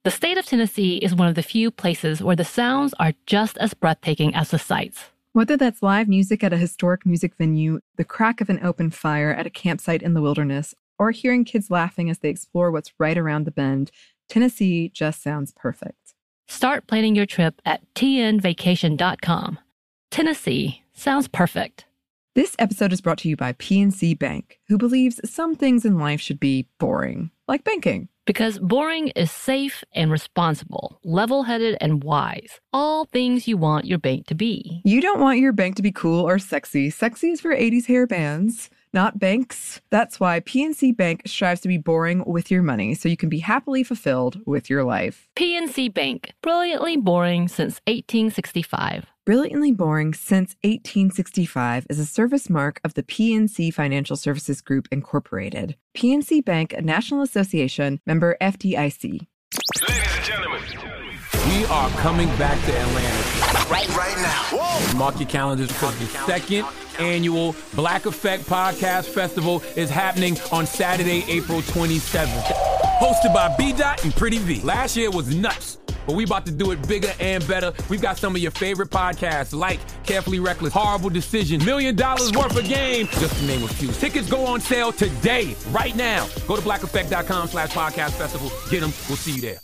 The state of Tennessee is one of the few places where the sounds are just as breathtaking as the sights. Whether that's live music at a historic music venue, the crack of an open fire at a campsite in the wilderness, or hearing kids laughing as they explore what's right around the bend, Tennessee just sounds perfect. Start planning your trip at tnvacation.com. Tennessee sounds perfect. This episode is brought to you by PNC Bank, who believes some things in life should be boring, like banking. Because boring is safe and responsible, level-headed and wise. All things you want your bank to be. You don't want your bank to be cool or sexy. Sexy is for 80s hair bands, not banks. That's why PNC Bank strives to be boring with your money so you can be happily fulfilled with your life. PNC Bank, brilliantly boring since 1865. Brilliantly Boring Since 1865 is a service mark of the PNC Financial Services Group, Incorporated. PNC Bank, a National Association, member FDIC. Ladies and gentlemen, we are coming back to Atlanta. right now. Whoa! Mark your calendars because the second annual Black Effect Podcast Festival is happening on Saturday, April 27th. Hosted by B-Dot and Pretty V. Last year was nuts, but we about to do it bigger and better. We've got some of your favorite podcasts like Carefully Reckless, Horrible Decision, $1 Million Worth of Game, just to name a few. Tickets go on sale today, right now. Go to blackeffect.com/podcast festival. Get them. We'll see you there.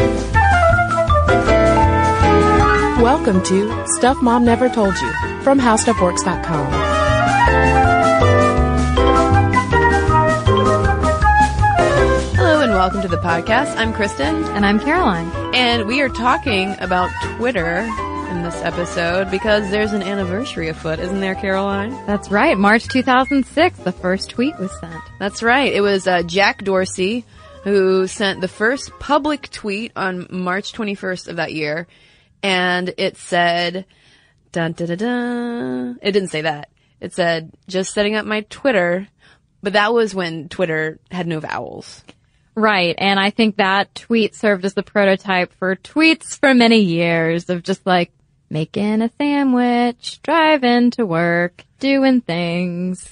Welcome to Stuff Mom Never Told You from HowStuffWorks.com. Hello and welcome to the podcast. I'm Kristen. And I'm Caroline. And we are talking about Twitter in this episode because there's an anniversary afoot, isn't there, Caroline? That's right. March 2006, the first tweet was sent. That's right. It was Jack Dorsey who sent the first public tweet on March 21st of that year. And it said, dun, dun, dun, dun. It didn't say that. It said, just setting up my Twitter. But that was when Twitter had no vowels. Right. And I think that tweet served as the prototype for tweets for many years of just like making a sandwich, driving to work, doing things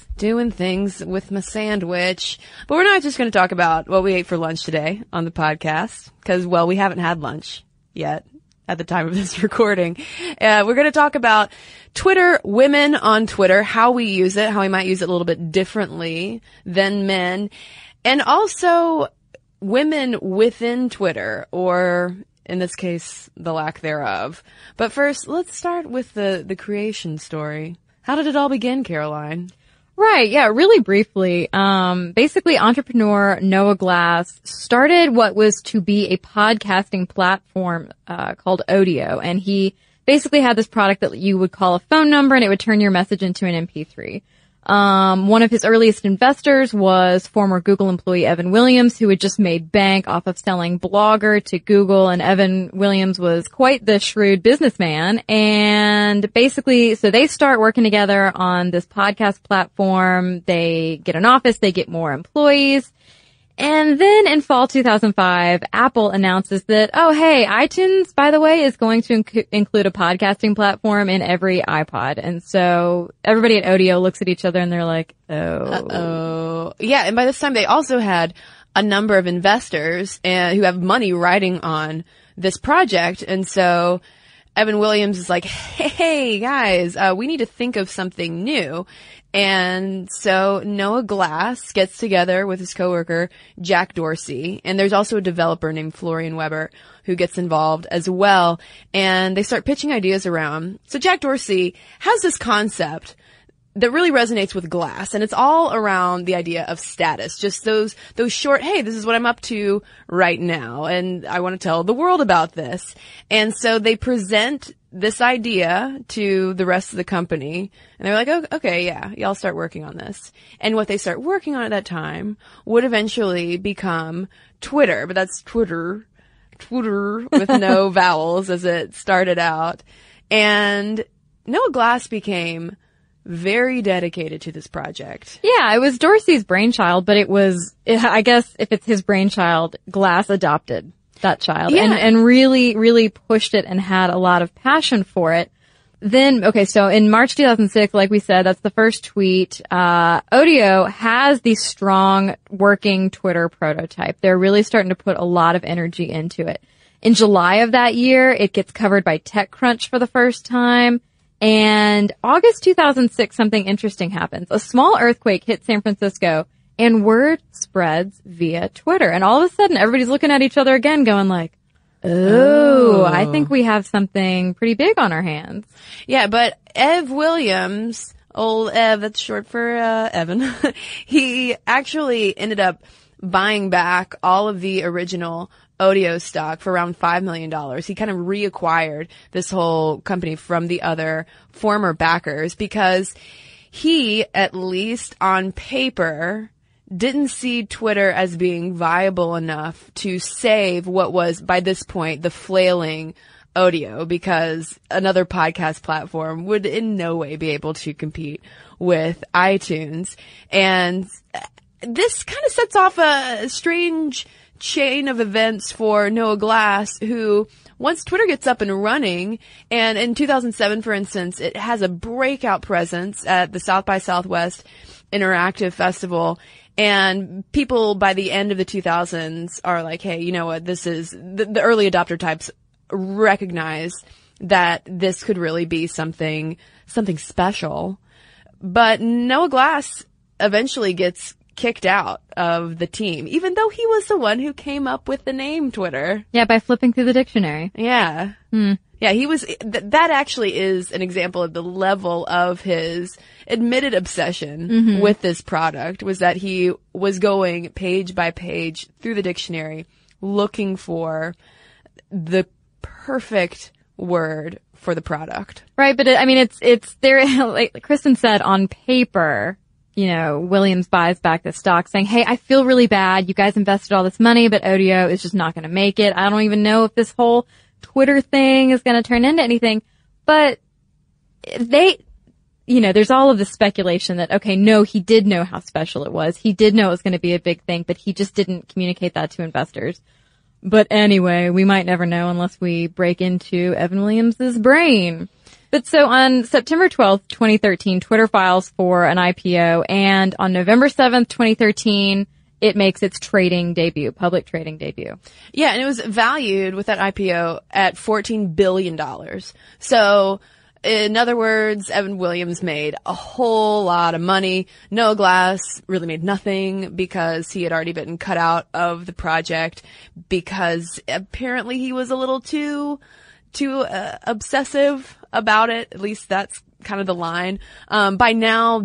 with my sandwich. But we're not just going to talk about what we ate for lunch today on the podcast because, well, we haven't had lunch yet at the time of this recording. We're going to talk about Twitter, women on Twitter, how we use it, how we might use it a little bit differently than men, and also women within Twitter, or in this case, the lack thereof. But first, let's start with the creation story. How did it all begin, Caroline? Right. Yeah. Really briefly. Basically entrepreneur Noah Glass started what was to be a podcasting platform, called Odeo. And he basically had this product that you would call a phone number and it would turn your message into an MP3. One of his earliest investors was former Google employee Evan Williams, who had just made bank off of selling Blogger to Google. And Evan Williams was quite the shrewd businessman. And basically, so they start working together on this podcast platform. They get an office, they get more employees. And then in fall 2005, Apple announces that, oh, hey, iTunes, by the way, is going to include a podcasting platform in every iPod. And so everybody at Odeo looks at each other and they're like, oh. Uh-oh. Yeah, and by this time they also had a number of investors who have money riding on this project. And so Evan Williams is like, hey, guys, we need to think of something new. And so Noah Glass gets together with his coworker, Jack Dorsey, and there's also a developer named Florian Weber who gets involved as well, and they start pitching ideas around. So Jack Dorsey has this concept that really resonates with Glass, and it's all around the idea of status. Just those short, hey, this is what I'm up to right now, and I want to tell the world about this. And so they present this idea to the rest of the company, and they're like, oh, okay, yeah, y'all start working on this. And what they start working on at that time would eventually become Twitter, but that's Twitter with no vowels as it started out. And Noah Glass became very dedicated to this project. Yeah, it was Dorsey's brainchild, but I guess if it's his brainchild, Glass adopted that child and really, really pushed it and had a lot of passion for it. then, okay, so in March 2006, like we said, that's the first tweet. Odeo has the strong working Twitter prototype. They're really starting to put a lot of energy into it. In July of that year, it gets covered by TechCrunch for the first time. And August 2006, something interesting happens. A small earthquake hits San Francisco and word spreads via Twitter. And all of a sudden, everybody's looking at each other again going like, oh, I think we have something pretty big on our hands. Yeah, but Ev Williams, old Ev, that's short for Evan, he actually ended up buying back all of the original Odeo stock for around $5 million. He kind of reacquired this whole company from the other former backers because he, at least on paper, didn't see Twitter as being viable enough to save what was, by this point, the flailing Odeo, because another podcast platform would in no way be able to compete with iTunes. And this kind of sets off a strange chain of events for Noah Glass, who, once Twitter gets up and running, and in 2007, for instance, it has a breakout presence at the South by Southwest Interactive Festival. And people by the end of the 2000s are like, hey, you know what, this is, the early adopter types recognize that this could really be something special. But Noah Glass eventually gets kicked out of the team, even though he was the one who came up with the name Twitter. Yeah, by flipping through the dictionary. Yeah. Yeah, he was, that actually is an example of the level of his admitted obsession with this product, was that he was going page by page through the dictionary looking for the perfect word for the product. Right, but it's there, like Kristen said, on paper, you know, Williams buys back the stock saying, hey, I feel really bad. You guys invested all this money, but Odeo is just not going to make it. I don't even know if this whole Twitter thing is going to turn into anything. But there's all of this speculation that, okay, no, he did know how special it was. He did know it was going to be a big thing, but he just didn't communicate that to investors. But anyway, we might never know unless we break into Evan Williams' brain. But so on September 12th, 2013, Twitter files for an IPO, and on November 7th, 2013, it makes its public trading debut. Yeah, and it was valued with that IPO at $14 billion. So, in other words, Evan Williams made a whole lot of money. Noah Glass really made nothing because he had already been cut out of the project because apparently he was a little too obsessive about it. At least that's kind of the line. By now,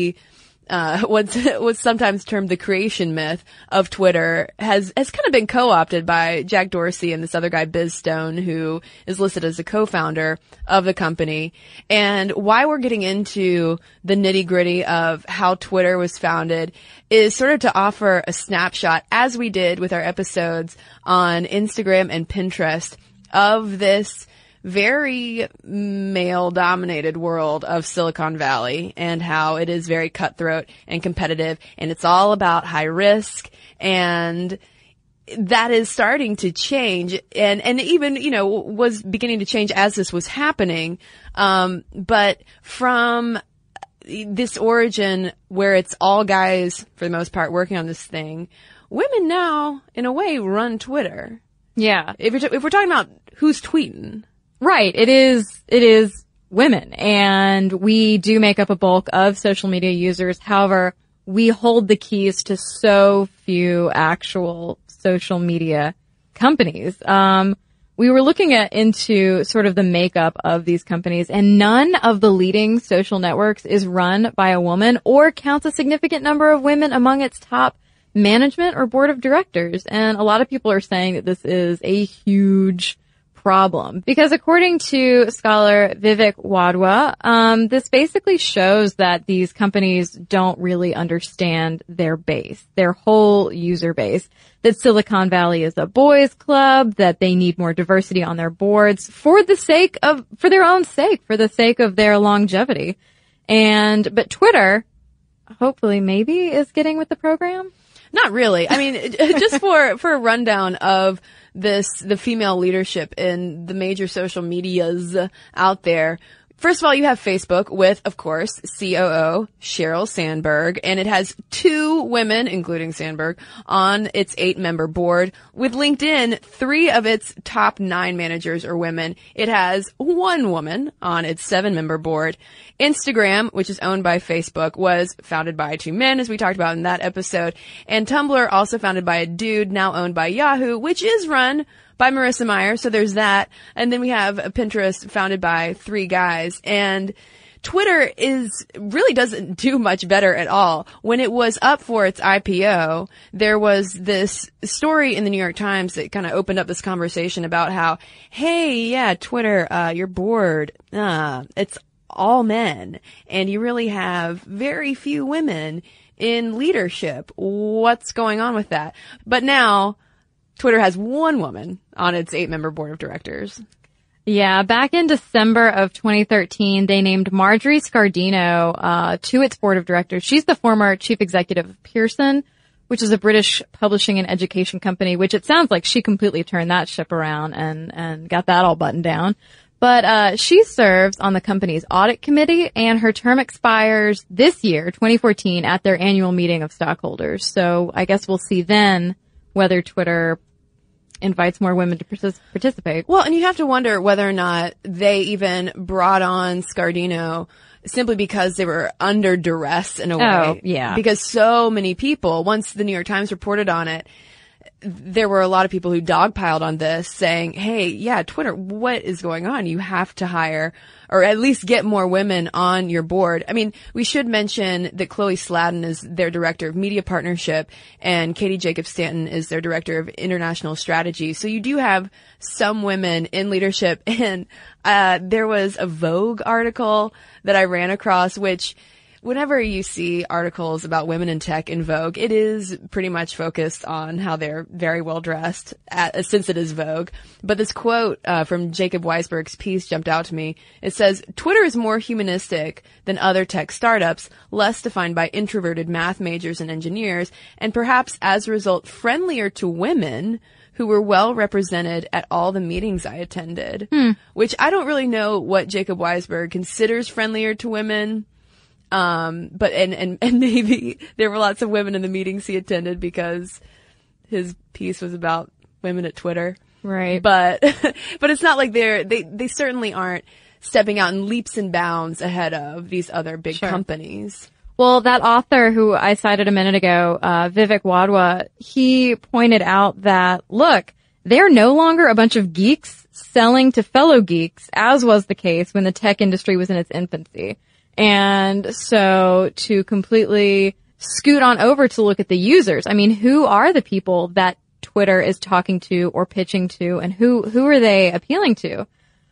what's sometimes termed the creation myth of Twitter has kind of been co-opted by Jack Dorsey and this other guy, Biz Stone, who is listed as a co-founder of the company. And why we're getting into the nitty-gritty of how Twitter was founded is sort of to offer a snapshot, as we did with our episodes on Instagram and Pinterest, of this very male-dominated world of Silicon Valley and how it is very cutthroat and competitive, and it's all about high risk, and that is starting to change, and even, was beginning to change as this was happening. But from this origin where it's all guys, for the most part, working on this thing, women now, in a way, run Twitter. Yeah. If we're talking about who's tweeting. Right. It is women, and we do make up a bulk of social media users. However, we hold the keys to so few actual social media companies. We were looking into sort of the makeup of these companies, and none of the leading social networks is run by a woman or counts a significant number of women among its top management or board of directors. And a lot of people are saying that this is a huge problem, because according to scholar Vivek Wadhwa, this basically shows that these companies don't really understand their base, their whole user base, that Silicon Valley is a boys club, that they need more diversity on their boards for the sake of their longevity. But Twitter, hopefully maybe, is getting with the program. Not really. I mean, just for a rundown of the female leadership in the major social medias out there, First of all, you have Facebook with, of course, COO Sheryl Sandberg, and it has 2 women, including Sandberg, on its 8-member board. With LinkedIn, 3 of its top 9 managers are women. It has 1 woman on its 7-member board. Instagram, which is owned by Facebook, was founded by 2 men, as we talked about in that episode. And Tumblr, also founded by a dude, now owned by Yahoo, which is run by Marissa Mayer, so there's that. And then we have Pinterest, founded by 3 guys. And Twitter really doesn't do much better at all. When it was up for its IPO, there was this story in the New York Times that kind of opened up this conversation about how, hey, yeah, Twitter, your board, it's all men, and you really have very few women in leadership. What's going on with that? But now, Twitter has 1 woman on its 8-member board of directors. Yeah, back in December of 2013, they named Marjorie Scardino to its board of directors. She's the former chief executive of Pearson, which is a British publishing and education company, which it sounds like she completely turned that ship around and got that all buttoned down. But she serves on the company's audit committee, and her term expires this year, 2014, at their annual meeting of stockholders. So I guess we'll see then whether Twitter invites more women to participate. Well, and you have to wonder whether or not they even brought on Scardino simply because they were under duress in a way. Oh, yeah. Because so many people, once the New York Times reported on it, there were a lot of people who dogpiled on this saying, hey, yeah, Twitter, what is going on? You have to hire or at least get more women on your board. I mean, we should mention that Chloe Sladden is their director of media partnership and Katie Jacobs Stanton is their director of international strategy. So you do have some women in leadership. And there was a Vogue article that I ran across, which whenever you see articles about women in tech in Vogue, it is pretty much focused on how they're very well dressed, since it is Vogue. But this quote from Jacob Weisberg's piece jumped out to me. It says, Twitter is more humanistic than other tech startups, less defined by introverted math majors and engineers, and perhaps as a result friendlier to women who were well represented at all the meetings I attended. Which I don't really know what Jacob Weisberg considers friendlier to women. But maybe there were lots of women in the meetings he attended because his piece was about women at Twitter. Right. But it's not like they certainly aren't stepping out in leaps and bounds ahead of these other big companies. Well, that author who I cited a minute ago, Vivek Wadhwa, he pointed out that, look, they're no longer a bunch of geeks selling to fellow geeks, as was the case when the tech industry was in its infancy. And so to completely scoot on over to look at the users, I mean, who are the people that Twitter is talking to or pitching to, and who are they appealing to?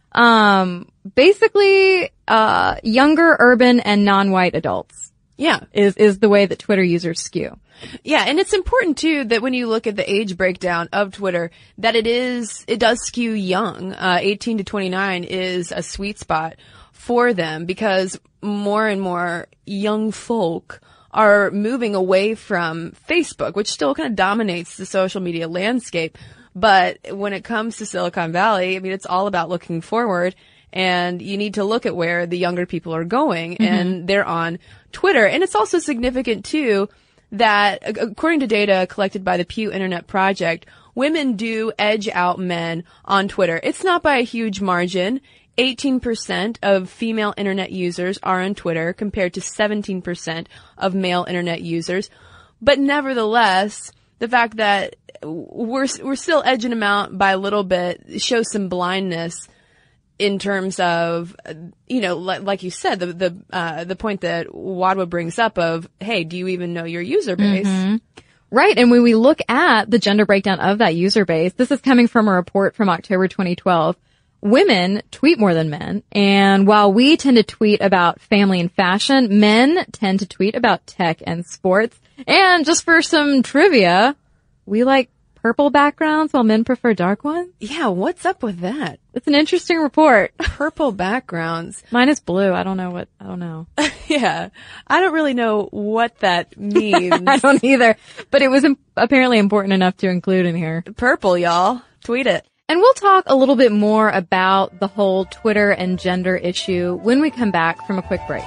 Basically, younger, urban, and non-white adults. Yeah. Is the way that Twitter users skew. Yeah, and it's important too that when you look at the age breakdown of Twitter, that it does skew young. 18 to 29 is a sweet spot for them because more and more young folk are moving away from Facebook, which still kind of dominates the social media landscape. But when it comes to Silicon Valley, I mean, it's all about looking forward, and you need to look at where the younger people are going, and they're on Twitter. And it's also significant too that according to data collected by the Pew Internet Project, women do edge out men on Twitter. It's not by a huge margin. 18% of female internet users are on Twitter compared to 17% of male internet users. But nevertheless, the fact that we're still edging them out by a little bit shows some blindness in terms of, you know, like you said, the point that Wadhwa brings up of, hey, do you even know your user base? Right. And when we look at the gender breakdown of that user base, this is coming from a report from October 2012. Women tweet more than men, and while we tend to tweet about family and fashion, men tend to tweet about tech and sports. And just for some trivia, we like purple backgrounds while men prefer dark ones. Yeah, what's up with that? It's an interesting report. Purple backgrounds. Mine is blue. I don't know. Yeah. I don't really know what that means. I don't either, but it was apparently important enough to include in here. Purple, y'all. Tweet it. And we'll talk a little bit more about the whole Twitter and gender issue when we come back from a quick break.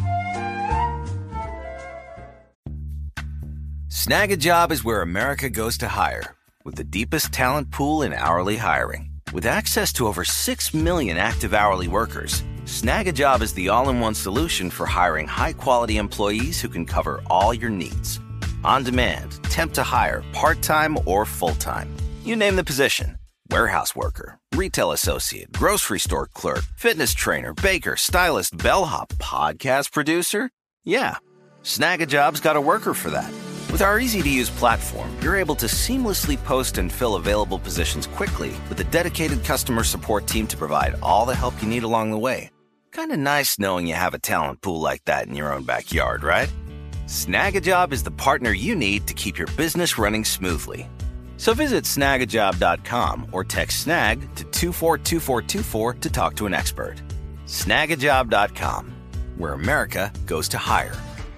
Snag a Job is where America goes to hire, with the deepest talent pool in hourly hiring. With access to over 6 million active hourly workers, Snag a Job is the all-in-one solution for hiring high-quality employees who can cover all your needs. On demand, temp to hire, part-time or full-time. You name the position. Warehouse worker, retail associate, grocery store clerk, fitness trainer, baker, stylist, bellhop, podcast producer. Yeah, Snag a Job's got a worker for that. With our easy-to-use platform, you're able to seamlessly post and fill available positions quickly with a dedicated customer support team to provide all the help you need along the way. Kind of nice knowing you have a talent pool like that in your own backyard, right? Snag a Job is the partner you need to keep your business running smoothly. So visit snagajob.com or text SNAG to 242424 to talk to an expert. Snagajob.com, where America goes to hire.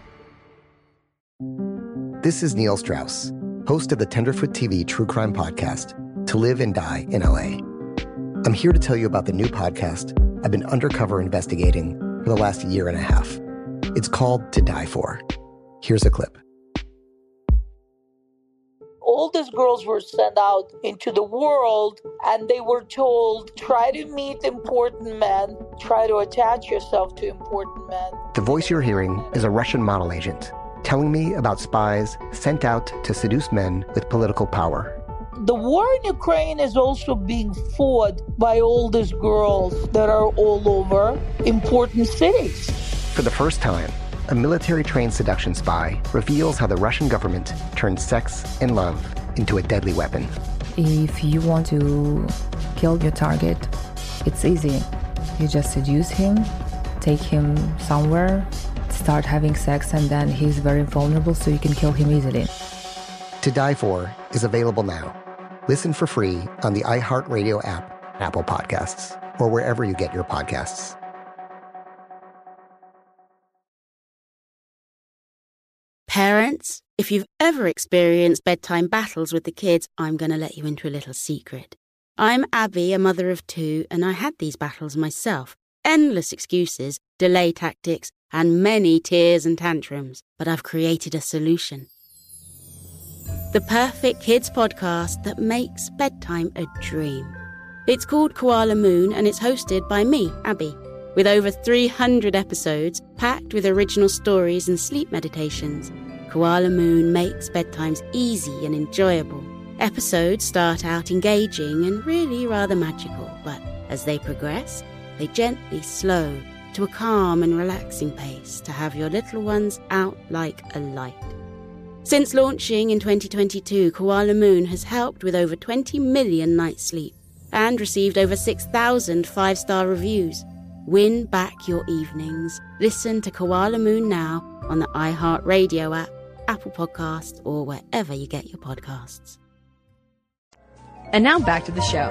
This is Neil Strauss, host of the Tenderfoot TV true crime podcast, To Live and Die in LA. I'm here to tell you about the new podcast I've been undercover investigating for the last year and a half. It's called To Die For. Here's a clip. All these girls were sent out into the world and they were told, try to meet important men, try to attach yourself to important men. The voice you're hearing is a Russian model agent telling me about spies sent out to seduce men with political power. The war in Ukraine is also being fought by all these girls that are all over important cities. For the first time, a military-trained seduction spy reveals how the Russian government turned sex and love into a deadly weapon. If you want to kill your target, it's easy. You just seduce him, take him somewhere, start having sex, and then he's very vulnerable, so you can kill him easily. To Die For is available now. Listen for free on the iHeartRadio app, Apple Podcasts, or wherever you get your podcasts. Parents, if you've ever experienced bedtime battles with the kids, I'm going to let you into a little secret. I'm Abby, a mother of 2, and I had these battles myself. Endless excuses, delay tactics, and many tears and tantrums. But I've created a solution. The perfect kids podcast that makes bedtime a dream. It's called Koala Moon, and it's hosted by me, Abby. With over 300 episodes, packed with original stories and sleep meditations, Koala Moon makes bedtimes easy and enjoyable. Episodes start out engaging and really rather magical, but as they progress, they gently slow to a calm and relaxing pace to have your little ones out like a light. Since launching in 2022, Koala Moon has helped with over 20 million nights' sleep and received over 6,000 5-star reviews. Win back your evenings. Listen to Koala Moon now on the iHeartRadio app, Apple Podcasts, or wherever you get your podcasts. And now back to the show.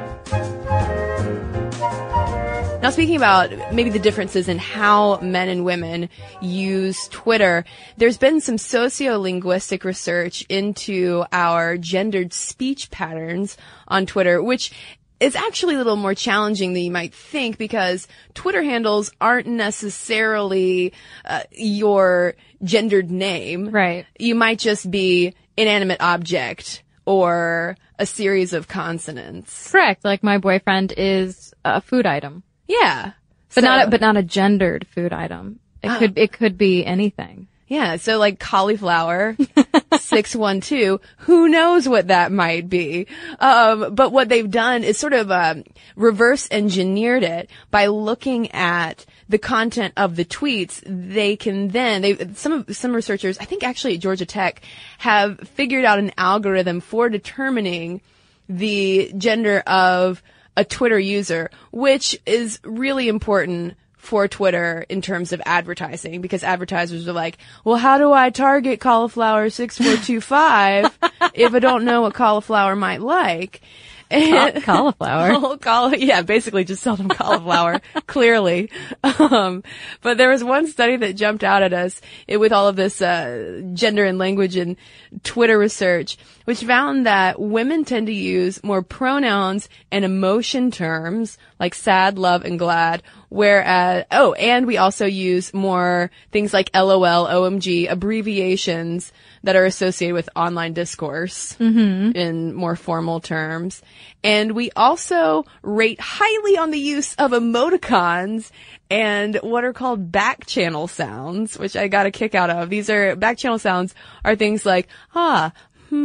Now, speaking about maybe the differences in how men and women use Twitter, there's been some sociolinguistic research into our gendered speech patterns on Twitter, which is actually a little more challenging than you might think, because Twitter handles aren't necessarily your gendered name. Right. You might just be inanimate object or a series of consonants. Correct. Like my boyfriend is a food item. Yeah. But not a gendered food item. It could be anything. Yeah, so like cauliflower 612, who knows what that might be. But what they've done is sort of reverse engineered it by looking at the content of the tweets. They can then some researchers, I think actually at Georgia Tech, have figured out an algorithm for determining the gender of a Twitter user, which is really important for Twitter in terms of advertising, because advertisers are like, well, how do I target cauliflower 6425 if I don't know what cauliflower might like? Cauliflower. Yeah, basically just sell them cauliflower, clearly. But there was one study that jumped out at us with all of this gender and language and Twitter research, which found that women tend to use more pronouns and emotion terms like sad, love, and glad, whereas, and we also use more things like LOL, OMG, abbreviations that are associated with online discourse in more formal terms. And we also rate highly on the use of emoticons and what are called back channel sounds, which I got a kick out of. These are back channel sounds are things like, ugh.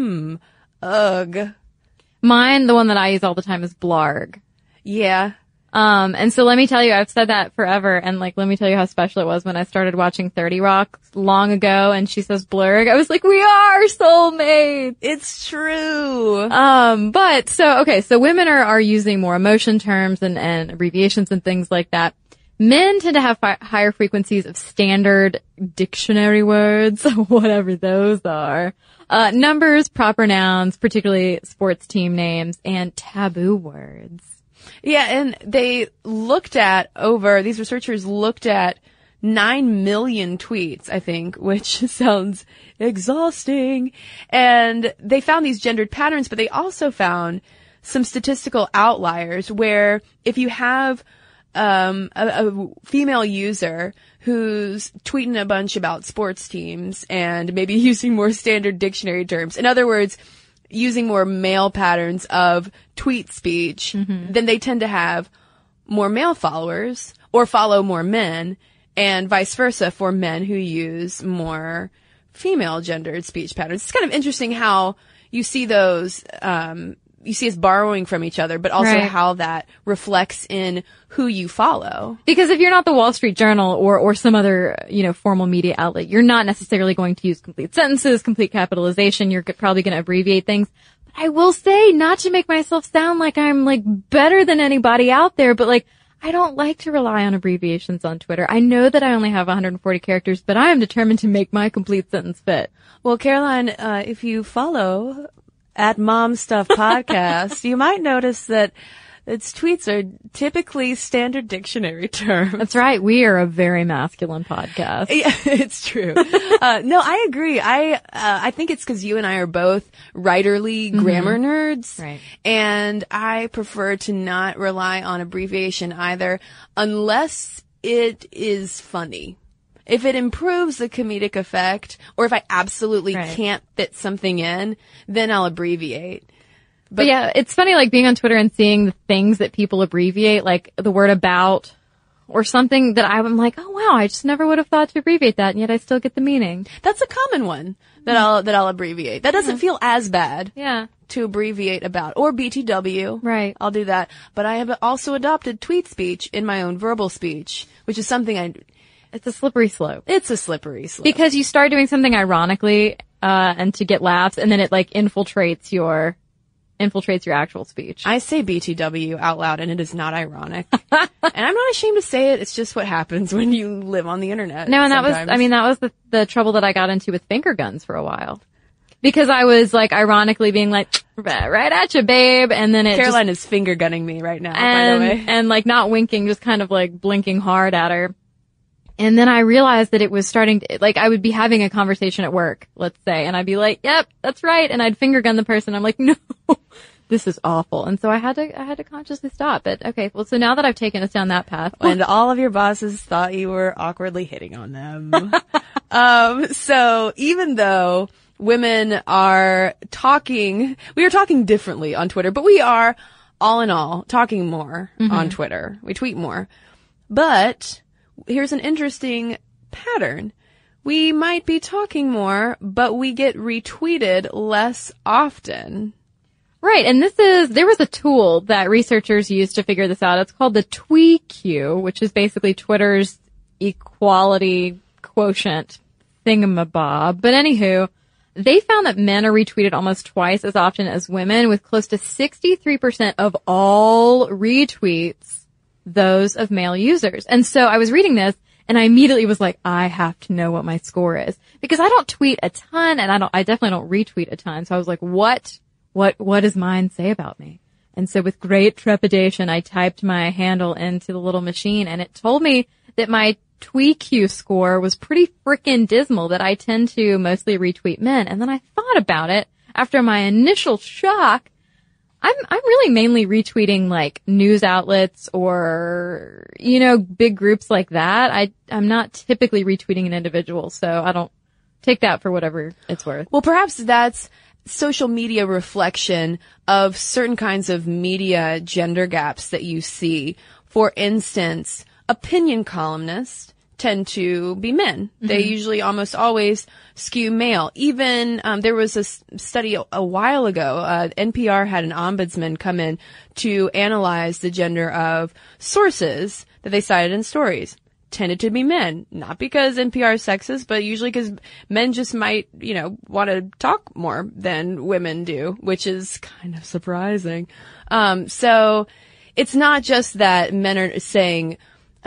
Mine, the one that I use all the time is blarg. Yeah. And so let me tell you, I've said that forever, and like, let me tell you how special it was when I started watching 30 Rock long ago, and she says blurg. I was like, we are soulmates. It's true. So women are using more emotion terms and abbreviations and things like that. Men tend to have higher frequencies of standard dictionary words, whatever those are. Numbers, proper nouns, particularly sports team names, and taboo words. Yeah, and these researchers looked at 9 million tweets, I think, which sounds exhausting. And they found these gendered patterns, but they also found some statistical outliers where if you have a female user who's tweeting a bunch about sports teams and maybe using more standard dictionary terms, in other words, using more male patterns of tweet speech, then they tend to have more male followers or follow more men, and vice versa for men who use more female gendered speech patterns. It's kind of interesting how you see those, you see us borrowing from each other, but also how that reflects in who you follow. Because if you're not the Wall Street Journal or some other, formal media outlet, you're not necessarily going to use complete sentences, complete capitalization. You're probably going to abbreviate things. But I will say, not to make myself sound like I'm like better than anybody out there, but like, I don't like to rely on abbreviations on Twitter. I know that I only have 140 characters, but I am determined to make my complete sentence fit. Well, Caroline, if you follow at Mom Stuff Podcast, you might notice that its tweets are typically standard dictionary terms. That's right. We are a very masculine podcast. Yeah, it's true. No, I agree. I think it's because you and I are both writerly grammar nerds. Right. And I prefer to not rely on abbreviation either unless it is funny. If it improves the comedic effect, or if I absolutely can't fit something in, then I'll abbreviate. But yeah, it's funny, like being on Twitter and seeing the things that people abbreviate, like the word about, or something that I'm like, oh wow, I just never would have thought to abbreviate that, and yet I still get the meaning. That's a common one that I'll abbreviate. That doesn't feel as bad. Yeah. To abbreviate about, or BTW. Right. I'll do that. But I have also adopted tweet speech in my own verbal speech, which is something it's a slippery slope. It's a slippery slope. Because you start doing something ironically, and to get laughs, and then it like infiltrates your actual speech. I say BTW out loud, and it is not ironic. And I'm not ashamed to say it. It's just what happens when you live on the internet. No, and sometimes. that was the trouble that I got into with finger guns for a while. Because I was like ironically being like, right at you, babe. And then Caroline is finger gunning me right now, by the way. And like not winking, just kind of like blinking hard at her. And then I realized that it was starting to, like, I would be having a conversation at work, let's say, and I'd be like, yep, that's right. And I'd finger gun the person. I'm like, no, this is awful. And so I had to consciously stop. But okay, well, so now that I've taken us down that path. And all of your bosses thought you were awkwardly hitting on them. So even though women are talking differently on Twitter, but we are, all in all, talking more on Twitter. We tweet more. But here's an interesting pattern. We might be talking more, but we get retweeted less often. Right. And there was a tool that researchers used to figure this out. It's called the TweQ, which is basically Twitter's equality quotient thingamabob. But anywho, they found that men are retweeted almost twice as often as women, with close to 63% of all retweets those of male users. And so I was reading this and I immediately was like, I have to know what my score is, because I don't tweet a ton and I definitely don't retweet a ton. So I was like, what does mine say about me? And so with great trepidation, I typed my handle into the little machine, and it told me that my TweetQ score was pretty frickin' dismal, that I tend to mostly retweet men. And then I thought about it after my initial shock. I'm really mainly retweeting like news outlets or, big groups like that. I'm not typically retweeting an individual, so I don't take that for whatever it's worth. Well, perhaps that's social media reflection of certain kinds of media gender gaps that you see. For instance, opinion columnists tend to be men. They usually almost always skew male. Even there was a study a while ago. NPR had an ombudsman come in to analyze the gender of sources that they cited in stories. Tended to be men, not because NPR is sexist, but usually because men just might, want to talk more than women do, which is kind of surprising. So it's not just that men are saying,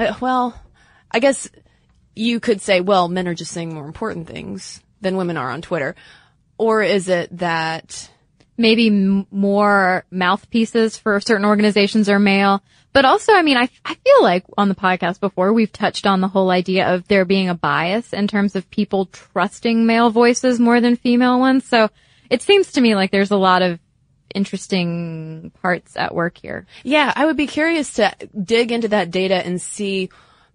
I guess you could say, men are just saying more important things than women are on Twitter. Or is it that maybe more mouthpieces for certain organizations are male? But also, I feel like on the podcast before, we've touched on the whole idea of there being a bias in terms of people trusting male voices more than female ones. So it seems to me like there's a lot of interesting parts at work here. Yeah, I would be curious to dig into that data and see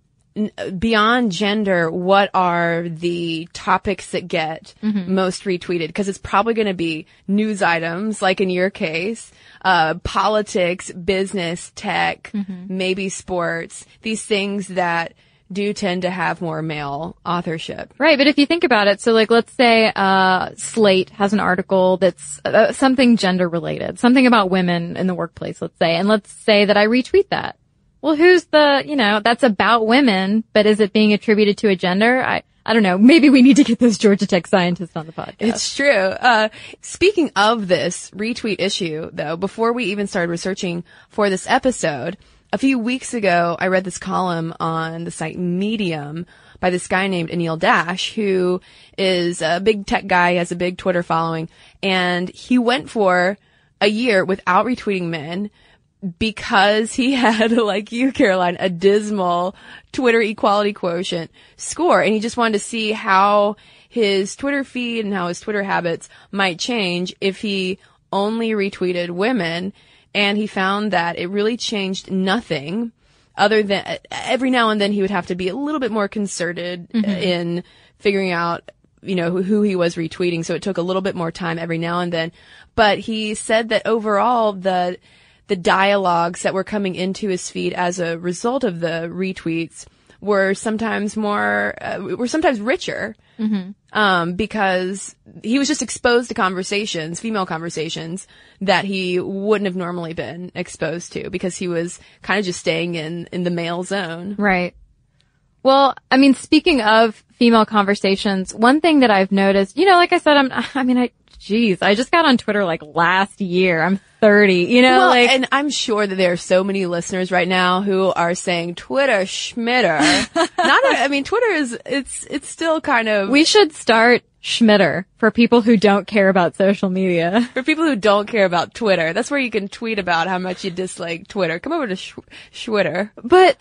beyond gender, what are the topics that get most retweeted? Because it's probably going to be news items, like in your case, politics, business, tech, maybe sports, these things that do tend to have more male authorship. Right, but if you think about it, so like let's say Slate has an article that's something gender related, something about women in the workplace, let's say, and let's say that I retweet that. Well, who's that's about women, but is it being attributed to a gender? I don't know. Maybe we need to get those Georgia Tech scientists on the podcast. It's true. Speaking of this retweet issue, though, before we even started researching for this episode, a few weeks ago, I read this column on the site Medium by this guy named Anil Dash, who is a big tech guy, has a big Twitter following, and he went for a year without retweeting men because he had, like you, Caroline, a dismal Twitter equality quotient score. And he just wanted to see how his Twitter feed and how his Twitter habits might change if he only retweeted women. And he found that it really changed nothing other than every now and then he would have to be a little bit more concerted in figuring out, who he was retweeting. So it took a little bit more time every now and then. But he said that overall the dialogues that were coming into his feed as a result of the retweets were sometimes richer. Because he was just exposed to female conversations that he wouldn't have normally been exposed to because he was kind of just staying in the male zone. Right. Well, speaking of female conversations, one thing that I've noticed, like I said, I just got on Twitter like last year. I'm 30, and I'm sure that there are so many listeners right now who are saying Twitter schmitter. Twitter it's still kind of. We should start schmitter for people who don't care about social media. For people who don't care about Twitter. That's where you can tweet about how much you dislike Twitter. Come over to Schwitter. But,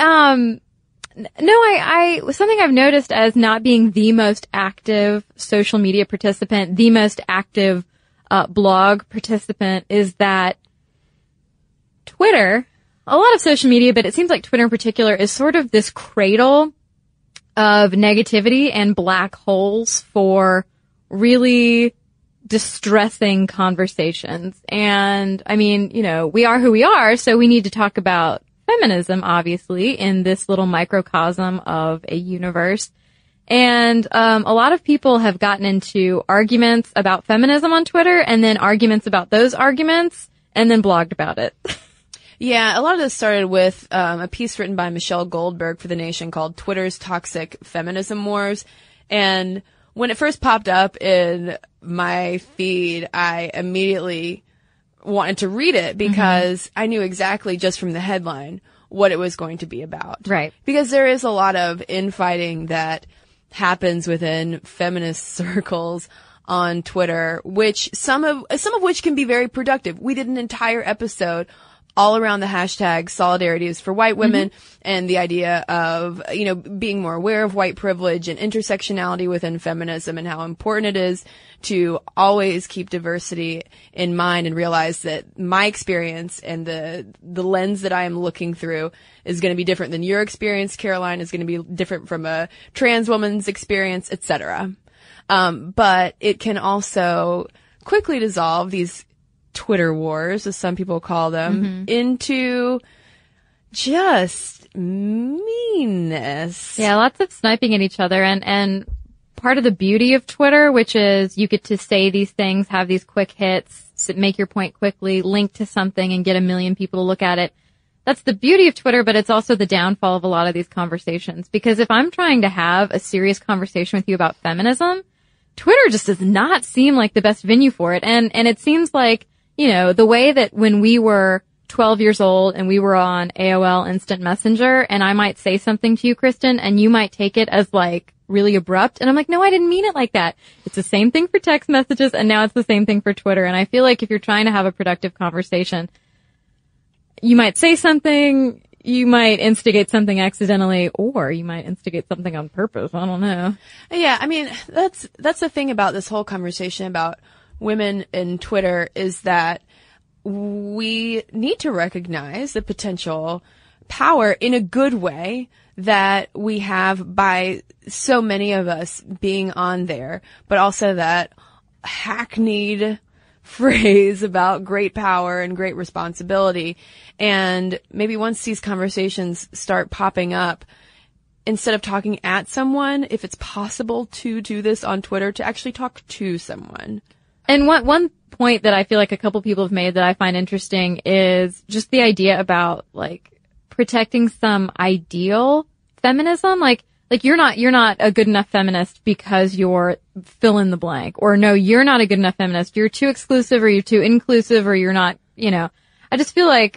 no, something I've noticed as not being the most active social media participant, the most active blog participant is that Twitter, a lot of social media, but it seems like Twitter in particular is sort of this cradle of negativity and black holes for really distressing conversations. And we are who we are, so we need to talk about feminism, obviously, in this little microcosm of a universe. And a lot of people have gotten into arguments about feminism on Twitter and then arguments about those arguments and then blogged about it. Yeah, a lot of this started with a piece written by Michelle Goldberg for The Nation called Twitter's Toxic Feminism Wars. And when it first popped up in my feed, I immediately wanted to read it because I knew exactly just from the headline what it was going to be about. Right. Because there is a lot of infighting that happens within feminist circles on Twitter, which some of which can be very productive. We did an entire episode all around the hashtag solidarity is for white women and the idea of, being more aware of white privilege and intersectionality within feminism and how important it is to always keep diversity in mind and realize that my experience and the lens that I am looking through is going to be different than your experience, Caroline, is going to be different from a trans woman's experience, etc. But it can also quickly dissolve these Twitter wars, as some people call them, into just meanness. Yeah, lots of sniping at each other. And part of the beauty of Twitter, which is you get to say these things, have these quick hits, make your point quickly, link to something and get 1 million people to look at it. That's the beauty of Twitter, but it's also the downfall of a lot of these conversations. Because if I'm trying to have a serious conversation with you about feminism, Twitter just does not seem like the best venue for it. And it seems like, the way that when we were 12 years old and we were on AOL Instant Messenger and I might say something to you, Kristen, and you might take it as like really abrupt. And I'm like, no, I didn't mean it like that. It's the same thing for text messages and now it's the same thing for Twitter. And I feel like if you're trying to have a productive conversation, you might say something, you might instigate something accidentally, or you might instigate something on purpose. I don't know. Yeah, I mean, that's the thing about this whole conversation about women in Twitter is that we need to recognize the potential power in a good way that we have by so many of us being on there, but also that hackneyed phrase about great power and great responsibility. And maybe once these conversations start popping up, instead of talking at someone, if it's possible to do this on Twitter, to actually talk to someone. And one point that I feel like a couple people have made that I find interesting is just the idea about like protecting some ideal feminism. Like you're not a good enough feminist because you're fill in the blank, or no, you're not a good enough feminist. You're too exclusive, or you're too inclusive, or you're not, I just feel like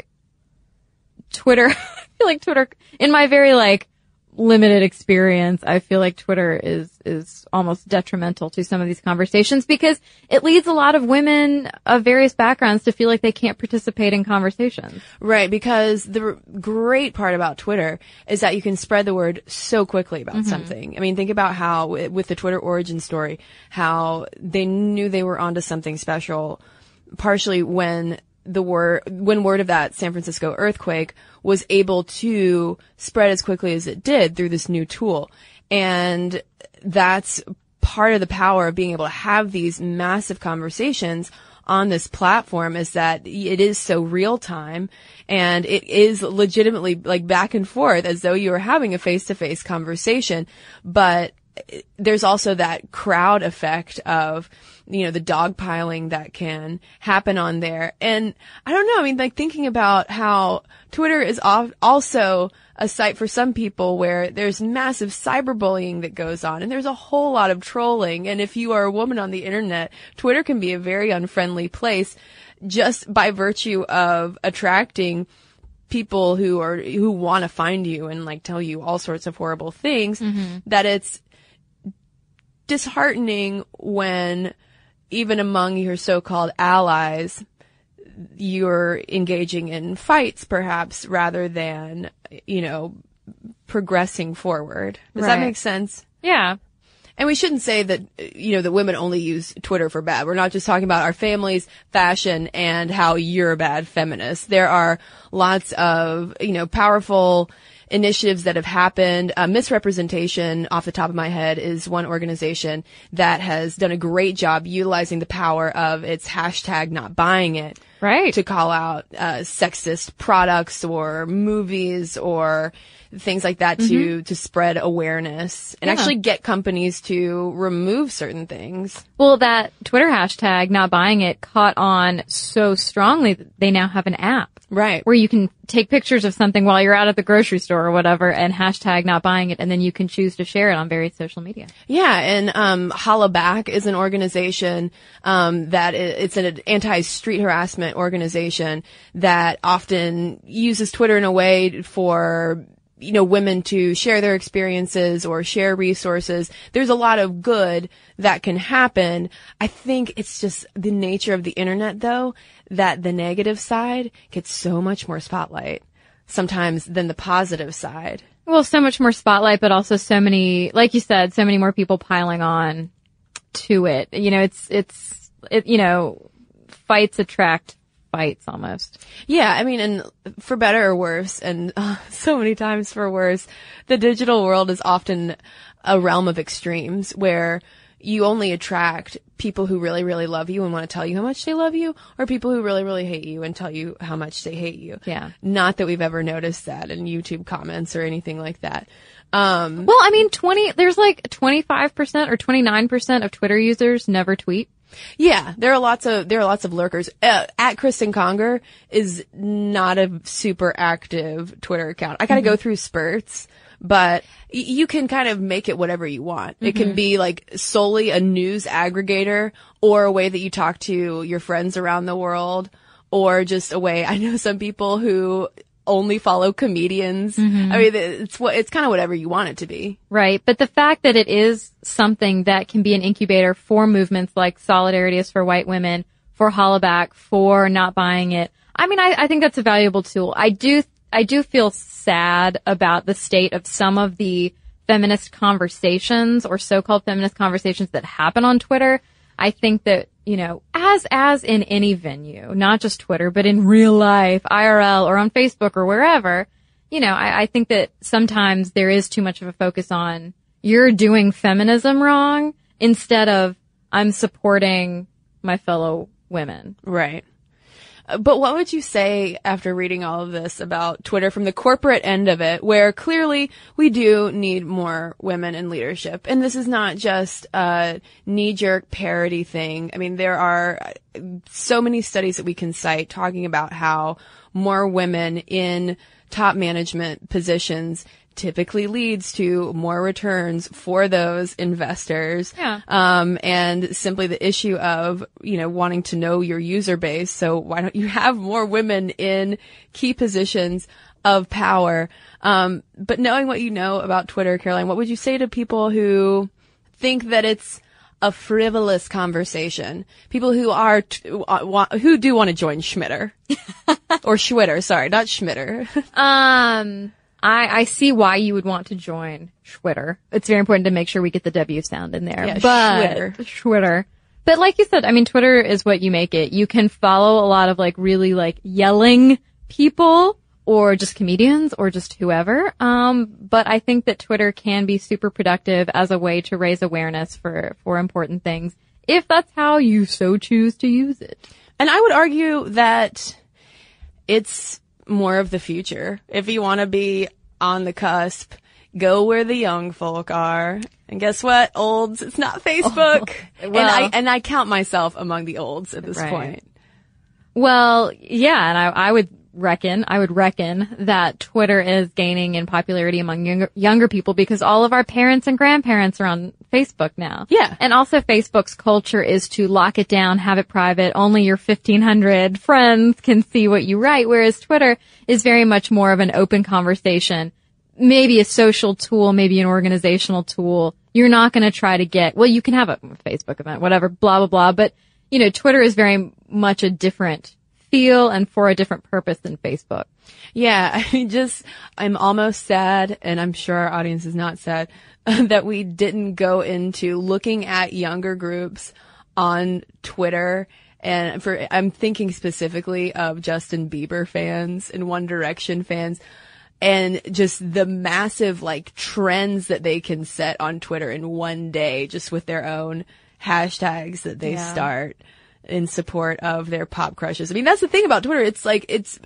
Twitter, in my very limited experience, I feel like Twitter is almost detrimental to some of these conversations because it leads a lot of women of various backgrounds to feel like they can't participate in conversations. Right, because the great part about Twitter is that you can spread the word so quickly about something. I mean, think about how with the Twitter origin story, how they knew they were onto something special, partially when word of that San Francisco earthquake was able to spread as quickly as it did through this new tool. And that's part of the power of being able to have these massive conversations on this platform, is that it is so real time and it is legitimately back and forth as though you were having a face-to-face conversation. But there's also that crowd effect of, the dogpiling that can happen on there. And I don't know, I mean, thinking about how Twitter is also a site for some people where there's massive cyberbullying that goes on and there's a whole lot of trolling. And if you are a woman on the internet, Twitter can be a very unfriendly place just by virtue of attracting people who want to find you and tell you all sorts of horrible things, that it's disheartening when even among your so-called allies, you're engaging in fights perhaps rather than, progressing forward. Does that make sense? Yeah. And we shouldn't say that, that women only use Twitter for bad. We're not just talking about our families, fashion, and how you're a bad feminist. There are lots of, powerful initiatives that have happened. Misrepresentation, off the top of my head, is one organization that has done a great job utilizing the power of its hashtag not buying it. Right. To call out sexist products or movies or things like that to spread awareness and actually get companies to remove certain things. Well, that Twitter hashtag not buying it caught on so strongly that they now have an app. Right. Where you can take pictures of something while you're out at the grocery store or whatever and hashtag not buying it, and then you can choose to share it on various social media. Yeah, and Holla Back is an organization it's an anti-street harassment organization that often uses Twitter in a way for women to share their experiences or share resources. There's a lot of good that can happen. I think it's just the nature of the internet, though, that the negative side gets so much more spotlight sometimes than the positive side. Well, so much more spotlight, but also so many, like you said, so many more people piling on to it. Fights attract fights almost. Yeah, I mean, and for better or worse, and so many times for worse, the digital world is often a realm of extremes where you only attract people who really, really love you and want to tell you how much they love you, or people who really, really hate you and tell you how much they hate you. Yeah. Not that we've ever noticed that in YouTube comments or anything like that. Well, I mean, there's like 25% or 29% of Twitter users never tweet. Yeah, there are lots of lurkers. At Kristen Conger is not a super active Twitter account. I gotta go through spurts, but you can kind of make it whatever you want. It can be like solely a news aggregator, or a way that you talk to your friends around the world, or just a way, I know some people who only follow comedians. I mean, it's kind of whatever you want it to be. Right. But the fact that it is something that can be an incubator for movements like Solidarity is for White Women, for Hollaback, for Not Buying It. I mean, I think that's a valuable tool. I do feel sad about the state of some of the feminist conversations or so-called feminist conversations that happen on Twitter. I think that, as in any venue, not just Twitter, but in real life, IRL, or on Facebook or wherever, I think that sometimes there is too much of a focus on you're doing feminism wrong instead of I'm supporting my fellow women. Right. But what would you say after reading all of this about Twitter from the corporate end of it, where clearly we do need more women in leadership? And this is not just a knee-jerk parody thing. I mean, there are so many studies that we can cite talking about how more women in top management positions typically leads to more returns for those investors. Yeah. And simply the issue of, wanting to know your user base. So why don't you have more women in key positions of power? But knowing what you know about Twitter, Caroline, what would you say to people who think that it's a frivolous conversation? People who who do want to join Schmitter or Schwitter, sorry, not Schmitter. I see why you would want to join Schwitter. It's very important to make sure we get the W sound in there. Yeah, but Schwitter. But like you said, I mean, Twitter is what you make it. You can follow a lot of really yelling people, or just comedians, or just whoever. But I think that Twitter can be super productive as a way to raise awareness for important things, if that's how you so choose to use it. And I would argue that it's more of the future. If you want to be on the cusp, go where the young folk are. And guess what, olds? It's not Facebook. Oh, well, and I count myself among the olds at this point. Well, yeah, and I would reckon that Twitter is gaining in popularity among younger people because all of our parents and grandparents are on Facebook now. Yeah. And also Facebook's culture is to lock it down, have it private. Only your 1,500 friends can see what you write, whereas Twitter is very much more of an open conversation. Maybe a social tool, maybe an organizational tool. You're not going to try to you can have a Facebook event, whatever, blah, blah, blah. But, Twitter is very much a different feel and for a different purpose than Facebook. Yeah, I'm almost sad, and I'm sure our audience is not sad, that we didn't go into looking at younger groups on Twitter. And I'm thinking specifically of Justin Bieber fans and One Direction fans, and just the massive trends that they can set on Twitter in one day, just with their own hashtags that they start in support of their pop crushes. I mean, that's the thing about Twitter. It's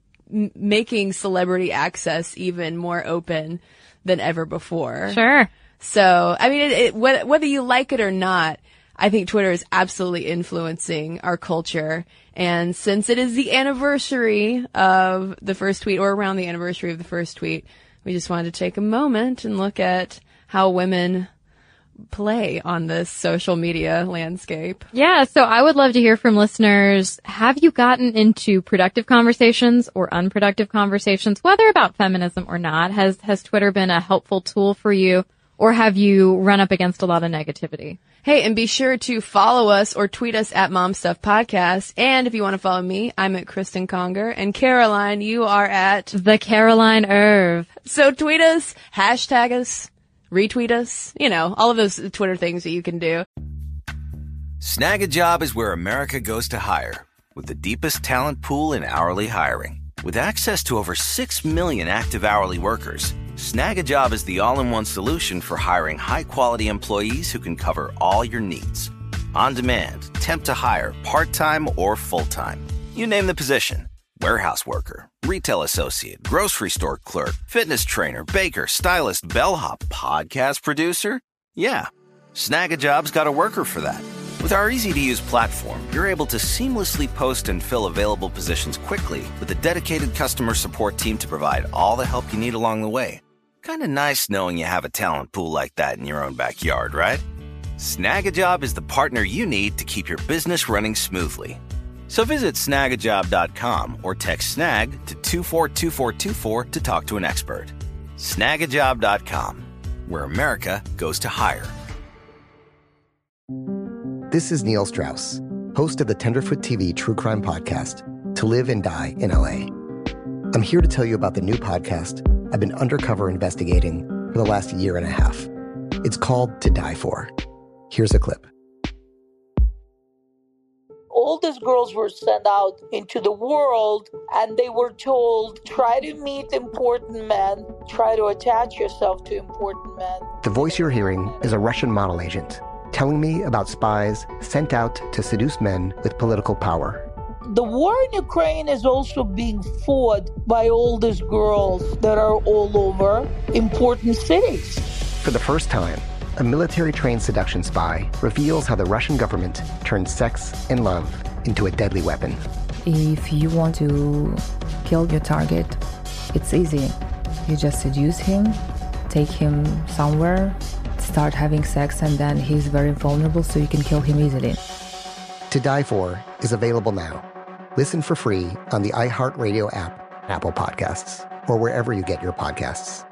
making celebrity access even more open than ever before. Sure. So, I mean, whether you like it or not, I think Twitter is absolutely influencing our culture. And since it is the anniversary of the first tweet, or around the anniversary of the first tweet, we just wanted to take a moment and look at how women play on this social media landscape. Yeah, so I would love to hear from listeners. Have you gotten into productive conversations or unproductive conversations, whether about feminism or not? Has Twitter been a helpful tool for you, or have you run up against a lot of negativity? Hey, and be sure to follow us or tweet us at Mom Stuff Podcast. And if you want to follow me, I'm at Kristen Conger. And Caroline, you are at The Caroline Irv. So tweet us, hashtag us, retweet us, all of those Twitter things that you can do. Snag a Job is where America goes to hire, with the deepest talent pool in hourly hiring. With access to over 6 million active hourly workers, Snag a Job is the all-in-one solution for hiring high-quality employees who can cover all your needs. On demand, temp to hire, part-time or full-time. You name the position. Warehouse worker, retail associate, grocery store clerk, fitness trainer, baker, stylist, bellhop, podcast producer. Yeah, Snag a Job's got a worker for that. With our easy-to-use platform, you're able to seamlessly post and fill available positions quickly with a dedicated customer support team to provide all the help you need along the way. Kind of nice knowing you have a talent pool like that in your own backyard, right? Snag a Job is the partner you need to keep your business running smoothly. So visit snagajob.com or text snag to 242424 to talk to an expert. Snagajob.com, where America goes to hire. This is Neil Strauss, host of the Tenderfoot TV true crime podcast, To Live and Die in LA. I'm here to tell you about the new podcast I've been undercover investigating for the last year and a half. It's called To Die For. Here's a clip. All these girls were sent out into the world and they were told, try to meet important men, try to attach yourself to important men. The voice you're hearing is a Russian model agent telling me about spies sent out to seduce men with political power. The war in Ukraine is also being fought by all these girls that are all over important cities. For the first time, a military-trained seduction spy reveals how the Russian government turned sex and love into a deadly weapon. If you want to kill your target, it's easy. You just seduce him, take him somewhere, start having sex, and then he's very vulnerable, so you can kill him easily. To Die For is available now. Listen for free on the iHeartRadio app, Apple Podcasts, or wherever you get your podcasts.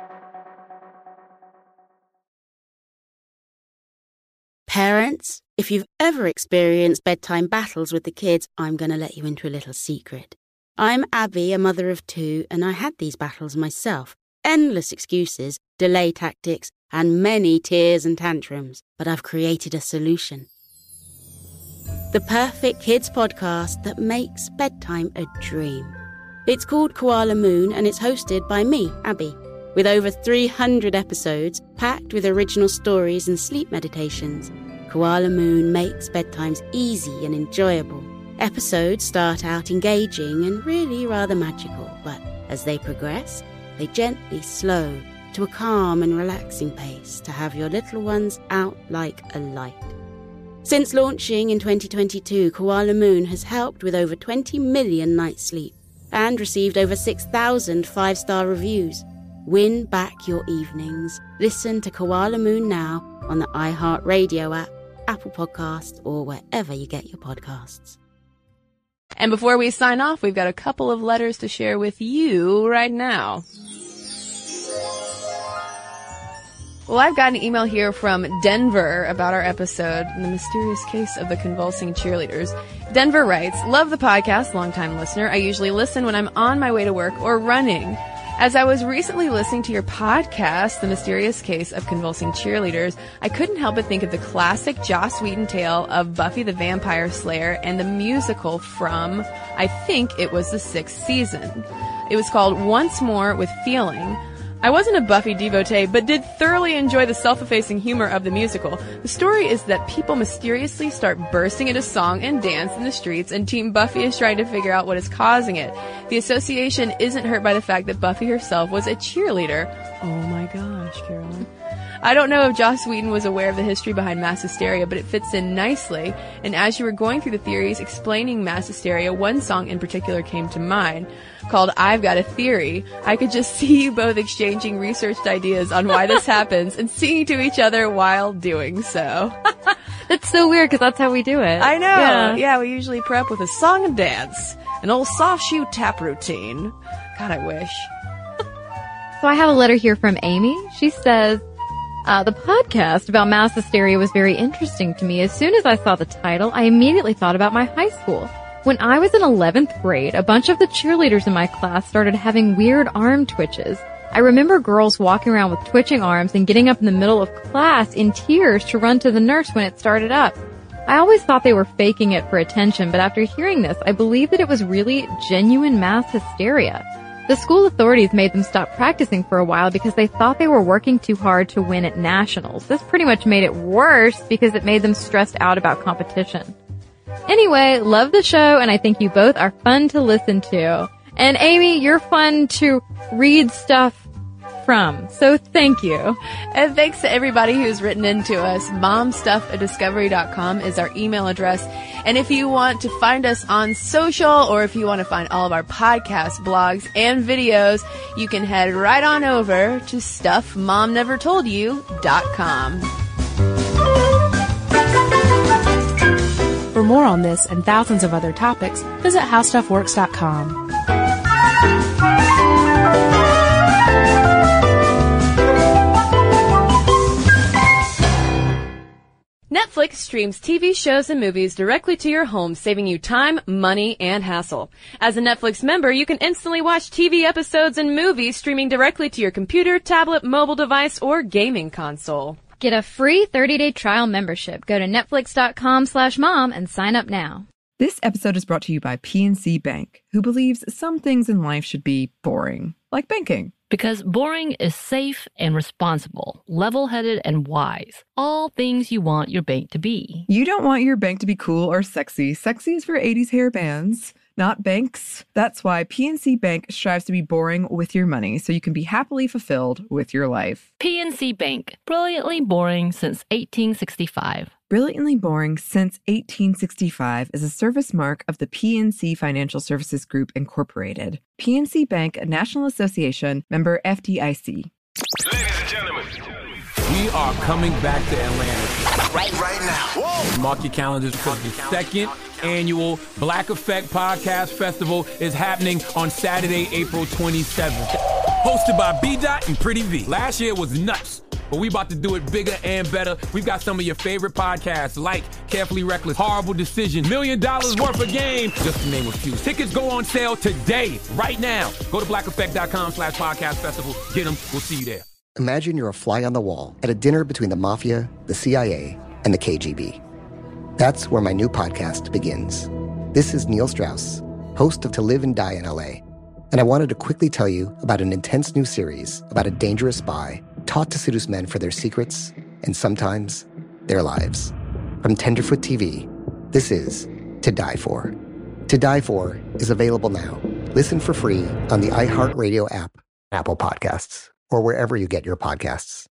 Parents, if you've ever experienced bedtime battles with the kids, I'm going to let you into a little secret. I'm Abby, a mother of 2, and I had these battles myself. Endless excuses, delay tactics, and many tears and tantrums. But I've created a solution. The perfect kids podcast that makes bedtime a dream. It's called Koala Moon, and it's hosted by me, Abby, with over 300 episodes packed with original stories and sleep meditations. Koala Moon makes bedtimes easy and enjoyable. Episodes start out engaging and really rather magical, but as they progress, they gently slow to a calm and relaxing pace to have your little ones out like a light. Since launching in 2022, Koala Moon has helped with over 20 million nights sleep and received over 6,000 5-star reviews. Win back your evenings. Listen to Koala Moon now on the iHeartRadio app, Apple Podcasts, or wherever you get your podcasts. And before we sign off, we've got a couple of letters to share with you right now. Well, I've got an email here from Denver about our episode, The Mysterious Case of the Convulsing Cheerleaders. Denver writes, love the podcast, longtime listener. I usually listen when I'm on my way to work or running. As I was recently listening to your podcast, The Mysterious Case of Convulsing Cheerleaders, I couldn't help but think of the classic Joss Whedon tale of Buffy the Vampire Slayer and the musical from, I think it was the 6th season. It was called Once More with Feeling. I wasn't a Buffy devotee, but did thoroughly enjoy the self-effacing humor of the musical. The story is that people mysteriously start bursting into song and dance in the streets, and Team Buffy is trying to figure out what is causing it. The association isn't hurt by the fact that Buffy herself was a cheerleader. Oh my gosh, Caroline. I don't know if Joss Whedon was aware of the history behind mass hysteria, but it fits in nicely. And as you were going through the theories explaining mass hysteria, one song in particular came to mind called I've Got a Theory. I could just see you both exchanging researched ideas on why this happens and singing to each other while doing so. That's so weird because that's how we do it. I know. Yeah, we usually prep with a song and dance, an old soft shoe tap routine. God, I wish. So I have a letter here from Amy. She says, the podcast about mass hysteria was very interesting to me. As soon as I saw the title, I immediately thought about my high school. When I was in 11th grade, a bunch of the cheerleaders in my class started having weird arm twitches. I remember girls walking around with twitching arms and getting up in the middle of class in tears to run to the nurse when it started up. I always thought they were faking it for attention, but after hearing this, I believe that it was really genuine mass hysteria. The school authorities made them stop practicing for a while because they thought they were working too hard to win at nationals. This pretty much made it worse because it made them stressed out about competition. Anyway, love the show, and I think you both are fun to listen to. And Amy, you're fun to read stuff from, so thank you. And thanks to everybody who's written into us. momstuff@discovery.com is our email address. And if you want to find us on social, or if you want to find all of our podcasts, blogs, and videos, you can head right on over to stuffmomnevertoldyou.com. For more on this and thousands of other topics, visit howstuffworks.com. Netflix streams TV shows and movies directly to your home, saving you time, money, and hassle. As a Netflix member, you can instantly watch TV episodes and movies streaming directly to your computer, tablet, mobile device, or gaming console. Get a free 30-day trial membership. Go to netflix.com/mom and sign up now. This episode is brought to you by PNC Bank, who believes some things in life should be boring, like banking. Because boring is safe and responsible, level-headed and wise. All things you want your bank to be. You don't want your bank to be cool or sexy. Sexy is for 80s hair bands, not banks. That's why PNC Bank strives to be boring with your money so you can be happily fulfilled with your life. PNC Bank, brilliantly boring since 1865. Brilliantly Boring Since 1865 is a service mark of the PNC Financial Services Group, Incorporated. PNC Bank, a National Association, member FDIC. Ladies and gentlemen, We are coming back to Atlanta. right now. Whoa. Mark your calendars because the second annual Black Effect Podcast Festival is happening on Saturday, April 27th. Hosted by B-Dot and Pretty V. Last year was nuts, but we about to do it bigger and better. We've got some of your favorite podcasts like Carefully Reckless, Horrible Decision, $1 Million Worth of Game, just to name a few. Tickets go on sale today, right now. Go to blackeffect.com/podcast festival. Get them. We'll see you there. Imagine you're a fly on the wall at a dinner between the mafia, the CIA, and the KGB. That's where my new podcast begins. This is Neil Strauss, host of To Live and Die in LA, and I wanted to quickly tell you about an intense new series about a dangerous spy taught to seduce men for their secrets and sometimes their lives. From Tenderfoot TV, this is To Die For. To Die For is available now. Listen for free on the iHeartRadio app, Apple Podcasts, or wherever you get your podcasts.